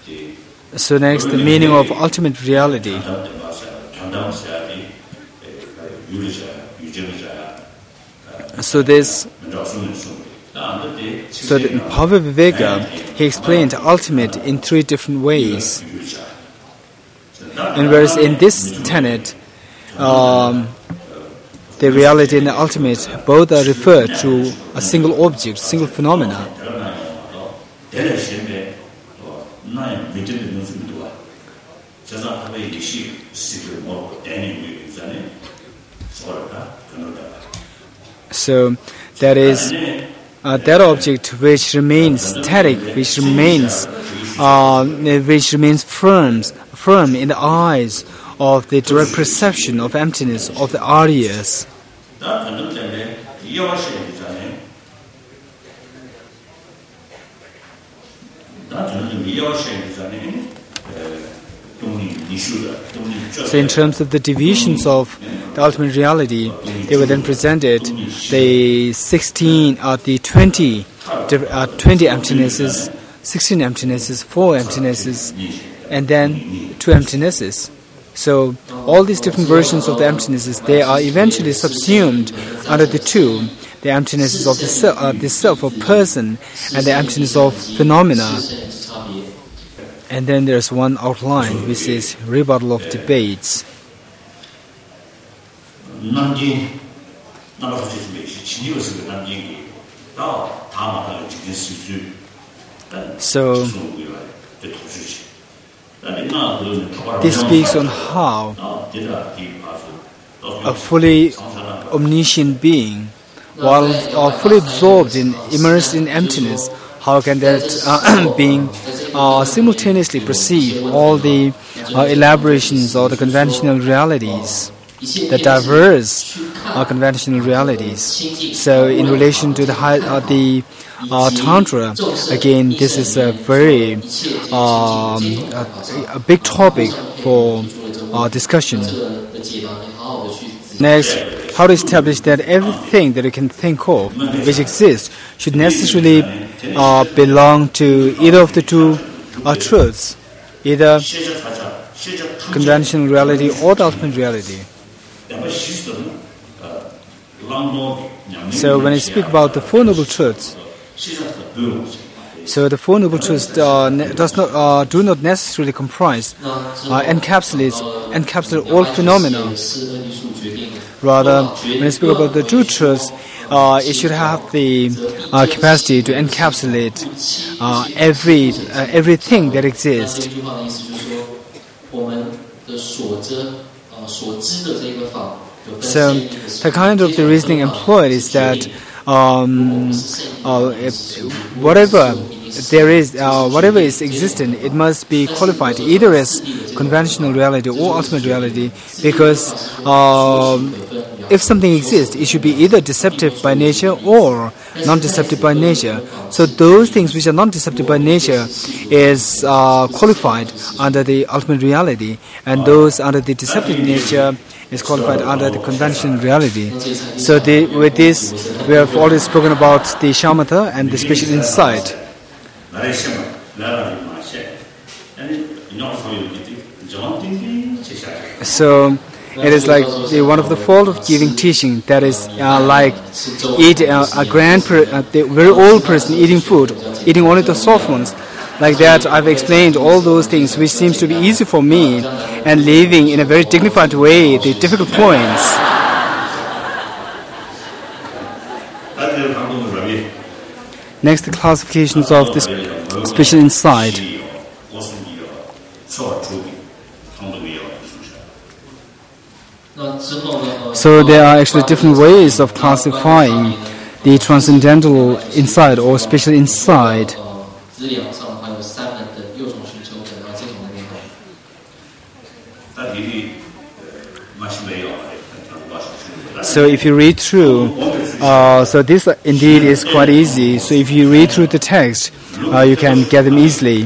So next, the meaning of ultimate reality. So in Bhava-viveka, he explained ultimate in three different ways. And whereas in this tenet, the reality and the ultimate both are referred to a single object, single phenomena. So that is that object which remains static, which remains firm in the eyes of the direct perception of emptiness of the Aryas. So in terms of the divisions of the ultimate reality, they were then presented the 20 emptinesses, 16 emptinesses, 4 emptinesses, and then 2 emptinesses. So all these different versions of the emptinesses, they are eventually subsumed under the two, the emptinesses of the self of person and the emptiness of phenomena. And then there's one outline which is rebuttal of debates. So this speaks on how a fully omniscient being, while fully absorbed in, immersed in emptiness, how can that being simultaneously perceive all the elaborations or the conventional realities, the diverse conventional realities? So in relation to the Tantra, again, this is a very a big topic for discussion. Next, how to establish that everything that you can think of which exists should necessarily belong to either of the two truths, either conventional reality or the ultimate reality. So when I speak about the Four Noble Truths, so the Four Noble Truths do not necessarily comprise, encapsulate all phenomena. Rather, when I speak about the True Truths, it should have the capacity to encapsulate everything that exists. So the kind of the reasoning employed is that whatever there is, whatever is existent, it must be qualified either as conventional reality or ultimate reality, because if something exists, it should be either deceptive by nature or non-deceptive by nature. So those things which are non-deceptive by nature is qualified under the ultimate reality, and those under the deceptive nature is qualified under the conventional reality. So with this, we have already spoken about the shamatha and the special insight. So it is like one of the fault of giving teaching, that is like the very old person eating food, eating only the soft ones. Like that, I've explained all those things which seems to be easy for me, and leaving in a very dignified way the difficult points. Next, the classifications of this special insight. So there are actually different ways of classifying the transcendental insight or special insight. So if you read through, so this indeed is quite easy. So if you read through the text, you can get them easily.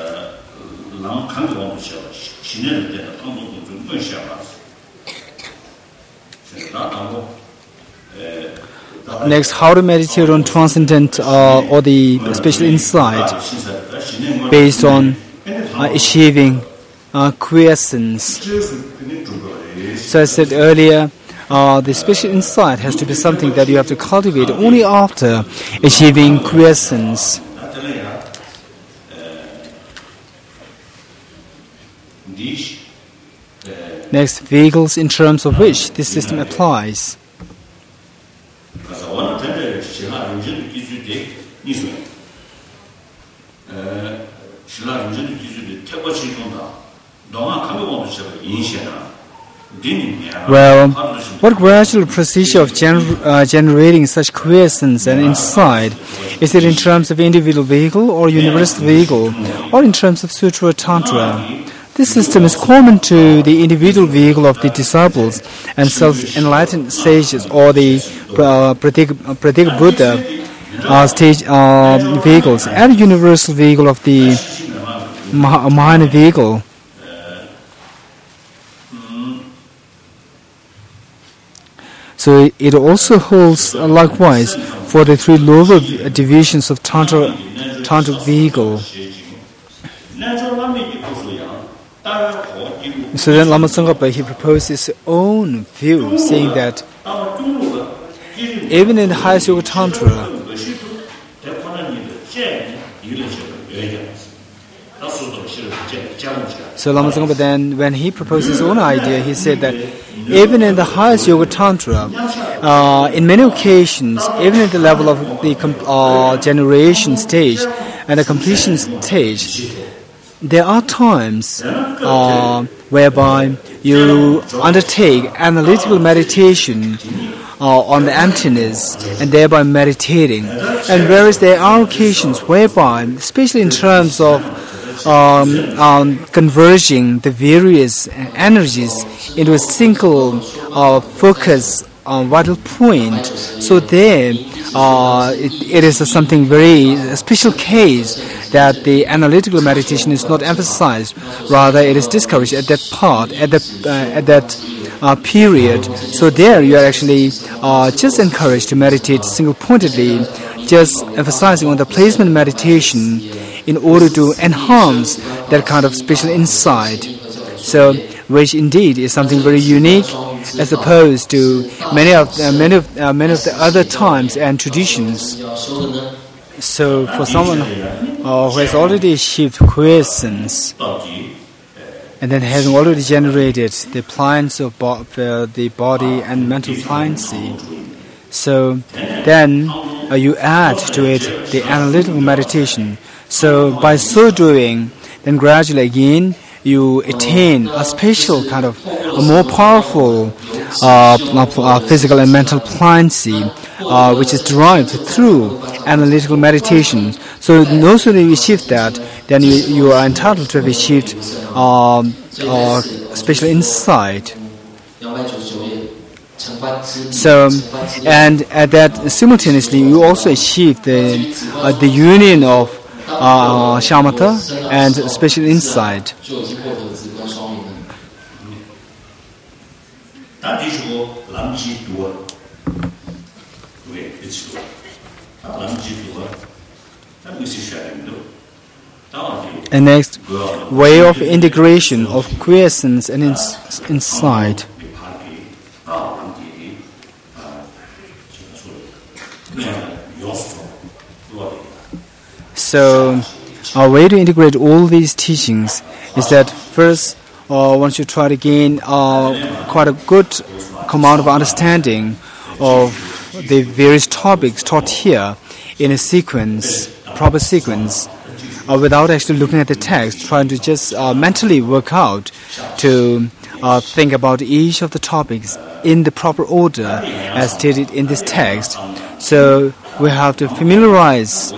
Next, how to meditate on transcendent or the special insight based on achieving quiescence. So I said earlier, the special insight has to be something that you have to cultivate only after achieving quiescence. Next, vehicles in terms of which this system applies. Well, what gradual procedure of generating such quiescence and insight? Is it in terms of individual vehicle or universal vehicle, or in terms of Sutra or Tantra? This system is common to the individual vehicle of the disciples and self-enlightened sages, or the Pratyeka Buddha stage vehicles, and universal vehicle of the Mahayana vehicle. So it also holds likewise for the three lower divisions of Tantra vehicle. So then Lama Tsongkhapa, he proposed his own view, saying that even in the highest Yoga Tantra, so Lama Tsongkhapa then, when he proposed his own idea, he said that even in the highest Yoga Tantra, in many occasions, even at the level of the generation stage and the completion stage, there are times whereby you undertake analytical meditation on the emptiness and thereby meditating. And whereas there are occasions whereby, especially in terms of converging the various energies into a single focus vital point, so there it is something very special case that the analytical meditation is not emphasized, rather it is discouraged at that part, at that period. So there you are actually just encouraged to meditate single-pointedly, just emphasizing on the placement meditation in order to enhance that kind of special insight. So, which indeed is something very unique, as opposed to many of the other times and traditions. So, for someone who has already achieved quiescence, and then having already generated the pliance of the body and mental pliancy, so then you add to it the analytical meditation. So by so doing, then gradually again you attain a special kind of a more powerful physical and mental pliancy, which is derived through analytical meditation. So no sooner you achieve that, then you are entitled to have achieved special insight. So, and at that simultaneously, you also achieve the union of shamatha and special insight. And next, way of integration of quiescence and insight. So, our way to integrate all these teachings is that first, one should try to gain quite a good amount of understanding of the various topics taught here in a sequence, proper sequence, without actually looking at the text, trying to just mentally work out to think about each of the topics in the proper order as stated in this text. So we have to familiarize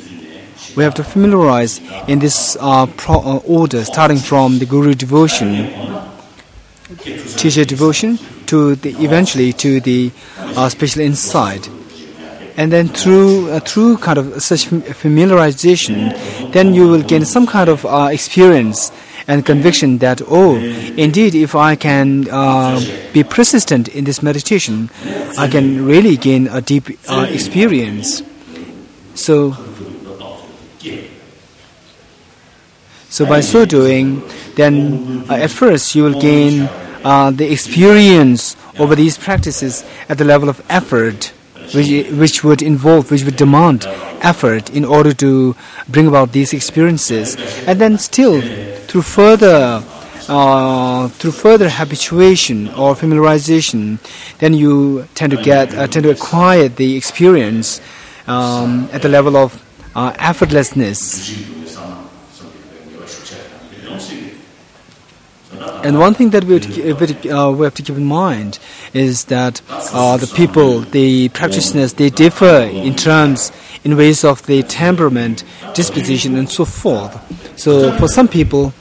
in this order, starting from the Guru devotion, teacher devotion, to eventually to the special insight. And then through kind of such familiarization, then you will gain some kind of experience and conviction that, oh, indeed, if I can be persistent in this meditation, I can really gain a deep So by so doing, then at first you will gain the experience over these practices at the level of effort, which would demand effort in order to bring about these experiences. And then still, through further habituation or familiarization, then you tend to acquire the experience at the level of effortlessness. And one thing that we have to keep in mind is that the practitioners, they differ in ways of the temperament, disposition, and so forth. So for some people,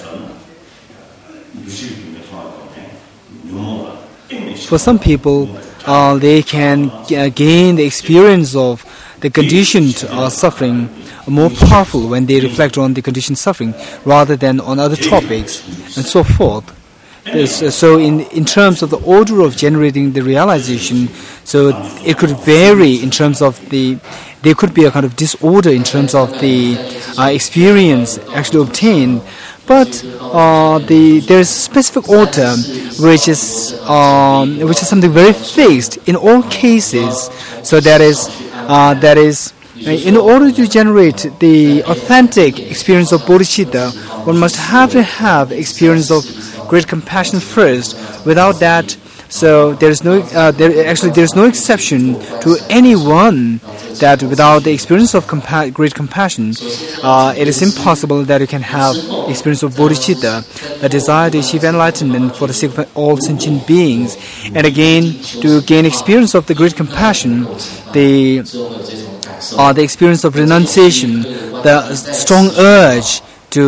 they can gain the experience of the conditioned suffering more powerful when they reflect on the conditioned suffering rather than on other topics and so forth. So in terms of the order of generating the realization, so it could vary in terms of there could be a kind of disorder in terms of the experience actually obtained. But there is a specific order which is something very fixed in all cases. So that is in order to generate the authentic experience of bodhicitta, one must have to have experience of great compassion first. Without that, so there is no exception to anyone that without the experience of great compassion, it is impossible that you can have experience of bodhicitta, the desire to achieve enlightenment for the sake of all sentient beings. And again, to gain experience of the great compassion, the experience of renunciation, the strong urge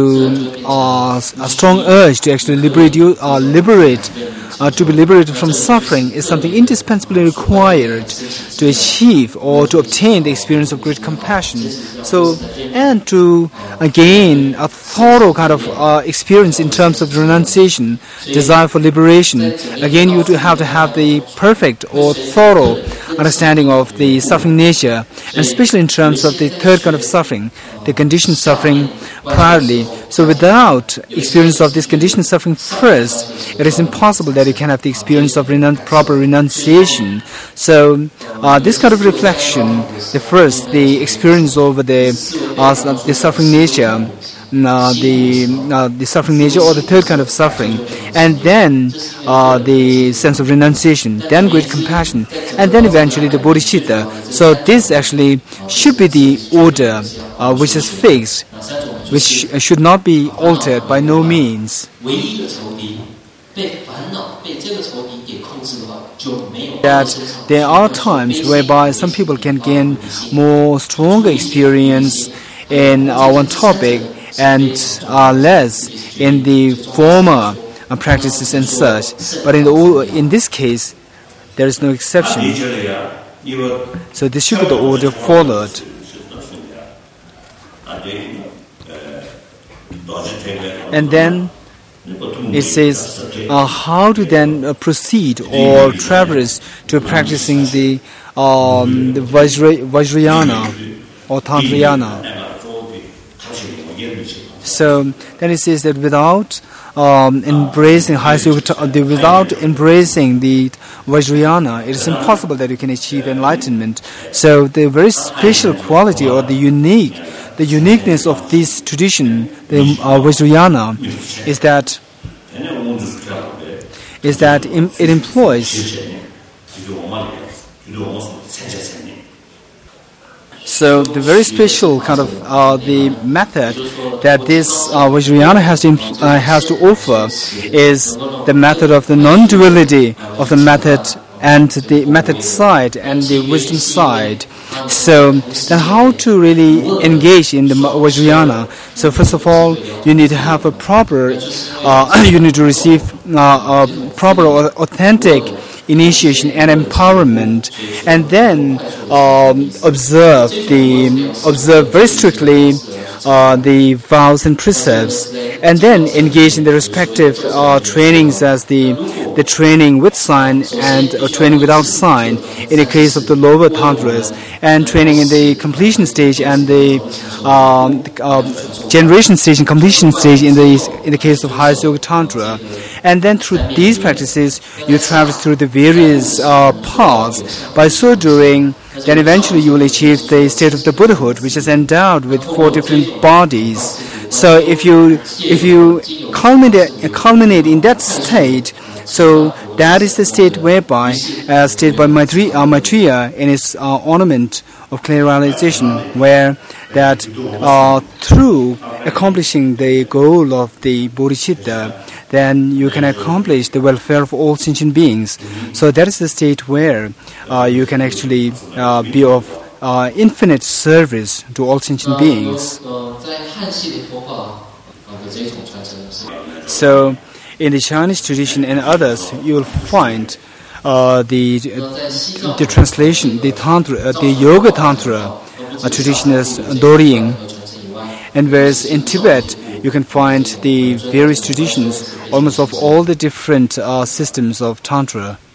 to actually to be liberated from suffering is something indispensably required to achieve or to obtain the experience of great compassion. So, and to gain a thorough kind of experience in terms of renunciation, desire for liberation, again you have to have the perfect or thorough understanding of the suffering nature, and especially in terms of the third kind of suffering, the conditioned suffering priorly. So without experience of this conditioned suffering first, it is impossible that you can have the experience of proper renunciation. So this kind of reflection, the experience over the suffering nature, the suffering nature or the third kind of suffering, and then the sense of renunciation, then great compassion, and then eventually the bodhicitta. So this actually should be the order which is fixed, which should not be altered by no means. That there are times whereby some people can gain more stronger experience in one topic and less in the former practices and such. But in this case, there is no exception. So this should be the order followed. And then it says how to then proceed or traverse to practicing the Vajrayana or Tantrayana. So then it says that without embracing without embracing the Vajrayana, it is impossible that you can achieve enlightenment. So the very special quality or the uniqueness of this tradition, the Vajrayana, is that it employs. So the very special kind of the method that this Vajrayana has to offer is the method of the non-duality of the method and the method side and the wisdom side. So then how to really engage in the Vajrayana? So first of all, you need to have a proper, you need to receive a proper authentic initiation and empowerment, and then observe very strictly the vows and precepts, and then engage in the respective trainings as the training with sign and training without sign in the case of the lower tantras, and training in the completion stage and the generation stage and completion stage in the case of highest yoga tantra. And then through these practices you travel through the various paths. By so doing, then eventually you will achieve the state of the Buddhahood, which is endowed with 4 different bodies. So if you culminate in that state, so that is the state whereby, as stated by Maitreya in his ornament of clear realization, where that through accomplishing the goal of the bodhicitta, then you can accomplish the welfare of all sentient beings. So that is the state where you can actually be of infinite service to all sentient beings. So in the Chinese tradition and others, you will find the translation, the tantra, the yoga tantra tradition as Doriying, and whereas in Tibet you can find the various traditions almost of all the different systems of tantra.